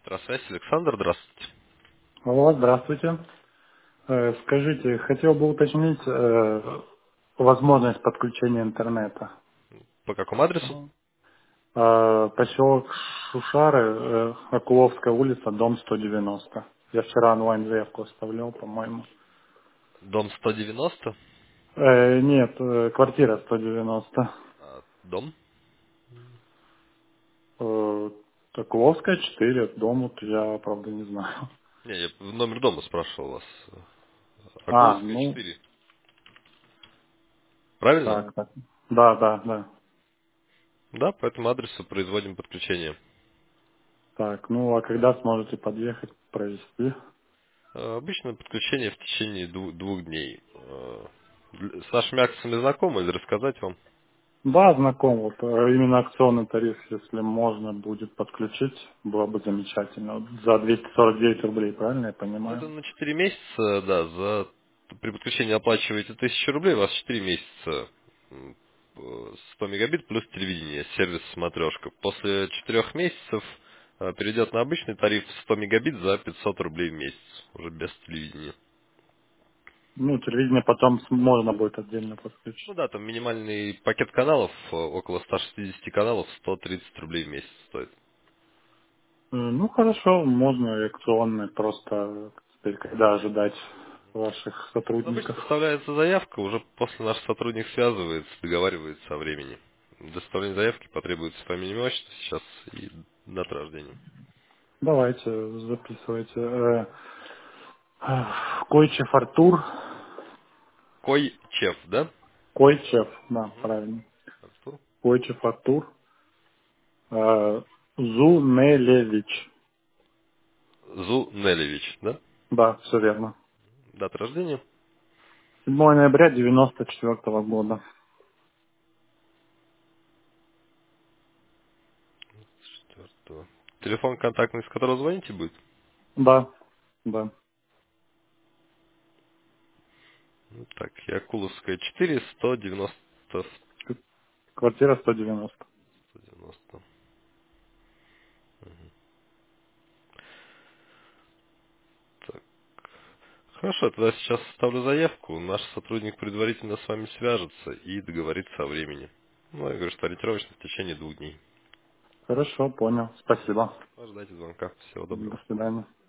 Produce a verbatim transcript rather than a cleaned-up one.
Электросвязь, Александр, здравствуйте. Алло, здравствуйте. Э, Скажите, хотел бы уточнить э, возможность подключения интернета. По какому адресу? Э, Поселок Шушары, э, Окуловская улица, дом сто девяносто. Я вчера онлайн-заявку оставлял, по-моему. Дом сто девяносто. Э, нет, э, квартира сто девяносто. А, Дом? Э, Окуловская четыре, дом вот я, правда, не знаю. Не, я номер дома спрашивал вас. А, Акуловская ну, четыре. Правильно? так, так. Да, да, да. Да, по этому адресу производим подключение. Так, ну, а когда сможете подъехать, провести? Э, Обычно подключение в течение дву- двух дней. Э, для- С нашими акциями знакомы или рассказать вам? Да, знаком. Вот э, именно акционный тариф, если можно будет подключить, было бы замечательно. Вот за двести сорок девять рублей, правильно я Ну, это понимаю? на четыре месяца, да, за при подключении оплачиваете тысячу рублей, у вас четыре месяца м, э, сто мегабит плюс телевидение, сервис смотрешка. После четырех месяцев э, перейдет на обычный тариф сто мегабит за пятьсот рублей в месяц, уже без телевидения. Ну, телевидение потом с- можно будет отдельно Ну подключить. да, там минимальный пакет каналов, э, около ста шестидесяти каналов, сто тридцать рублей в месяц стоит. Э, Ну, хорошо, можно и акционный, просто теперь когда ожидать ваших Ну, обычно сотрудников. составляется заявка, уже после наш сотрудник связывается, договаривается о времени. Для составления заявки потребуется фамилия, имя, отчество сейчас и дата рождения. Давайте, записывайте. Э, э, Койчев Артур. Койчев, да? Койчев, да, Мгм. правильно. Артур. Койчев Артур. Э, Зунелевич. Зунелевич, да? Да, все верно. Дата рождения. седьмого ноября девяносто четвертого года. Четвертого. Телефон контактный, с которого звоните, будет? Да, да. Ну, так, Якуловская четыре, сто девяносто. К- Квартира сто девяносто. сто девяносто. Так. Хорошо, тогда сейчас составлю заявку. Наш сотрудник предварительно с вами свяжется и договорится о времени. Ну, я говорю, что ориентировочно в течение двух дней. Хорошо, понял. Спасибо. Ожидайте звонка. Всего доброго. До свидания.